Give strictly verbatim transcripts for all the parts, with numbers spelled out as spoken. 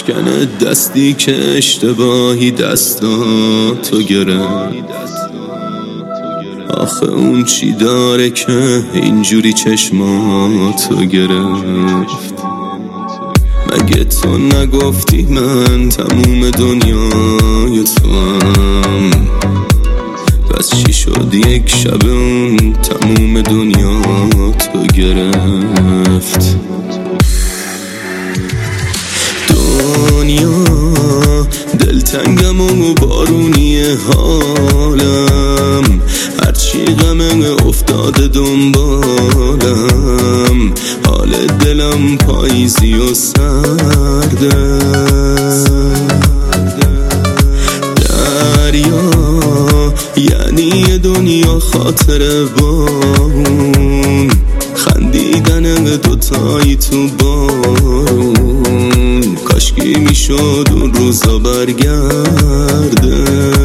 بشکنه دستی که اشتباهی دستاتو گرفت. آخه اون چی داره که اینجوری چشماتو گرفت؟ مگه تو نگفتی من تموم دنیای تو هم؟ پس چی شد یک شب اون تموم دنیا تو گرفت؟ دنیا دلتنگم و بارونی حالم، هرچی غم افتاده دنبالم، حال دلم پاییزی و سرده. دریا یعنی دنیا خاطر بارون، خندیدن دوتایی تو بارون، کاشکی میشد اون روزا برگرده.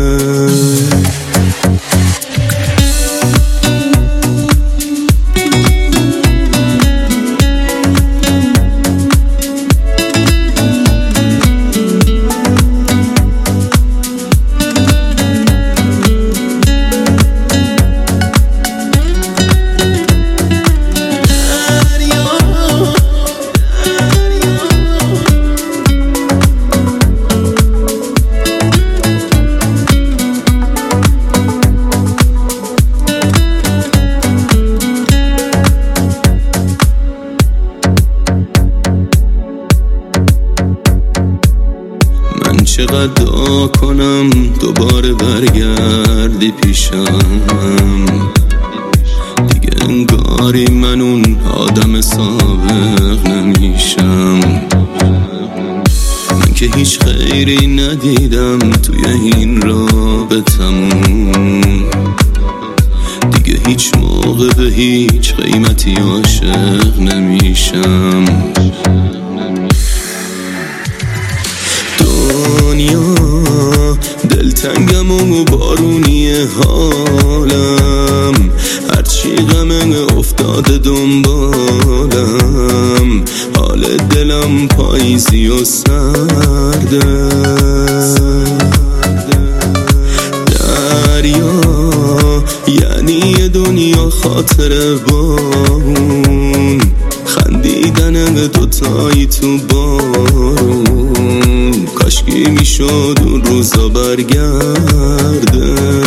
چقدر دعا کنم دوباره برگردی پیشم، دیگه انگاری من اون آدم سابق نمیشم. من که هیچ خیری ندیدم توی این رابطمون، دیگه هیچ موقع به هیچ قیمتی عاشق نمیشم. دنیا دلتنگم و بارونی حالم، هرچی غم افتاده دنبالم، حال دلم پاییزی و سرده. دریا یعنی دنیا خاطر بارون، خندیدن دوتایی تو بارون، کاشکی میشد اون روزا برگرده.